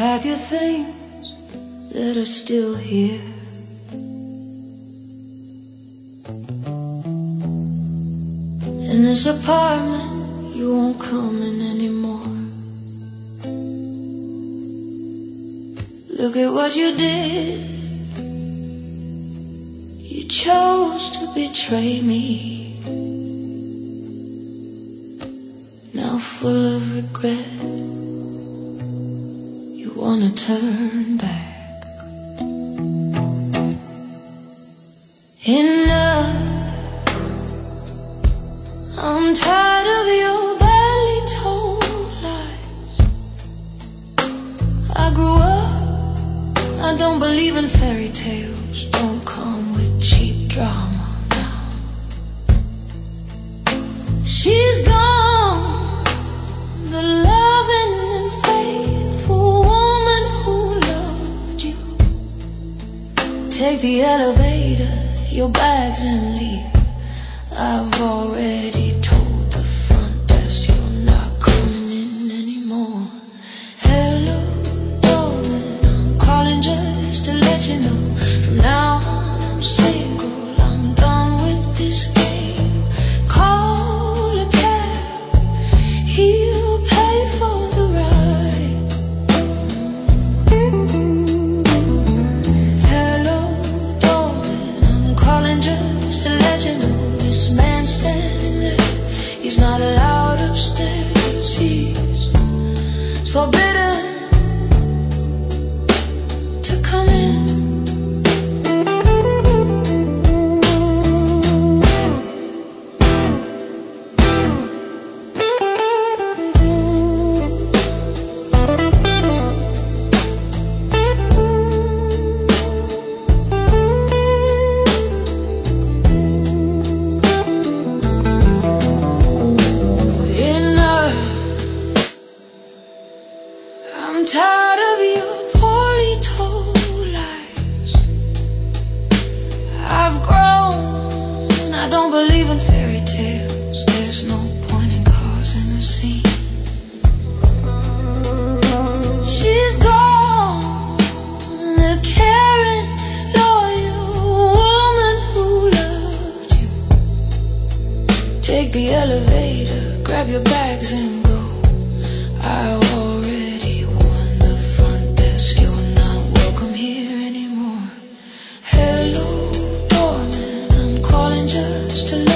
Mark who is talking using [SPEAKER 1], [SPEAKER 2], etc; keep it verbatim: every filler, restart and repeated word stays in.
[SPEAKER 1] Pack your things that are still here. In this apartment you won't come in anymore. Look at what you did. You chose to betray me. Now full of regret, you wanna turn back. Enough, I'm tired of your badly told lies. I grew up, I don't believe in fairy tales. Don't come with cheap drama now. She's gone, the loving and faithful woman who loved you. Take the elevator, your bags and leave. I've already told the front desk you're not coming in anymore. Hello, darling, I'm calling just to let you know. From now on I'm single, I'm done with this game. Call a cab, he'll pay for the ride. Hello, darling, I'm calling just to let you know. This man standing there, he's not allowed upstairs. He's forbidden to come in. I'm tired of your poorly told lies. I've grown, I don't believe in fairy tales. There's no point in causing a scene. She's gone, the caring, loyal woman who loved you. Take the elevator, grab your bags and go. I already won the front desk, you're not welcome here anymore. Hello, doorman, I'm calling just to let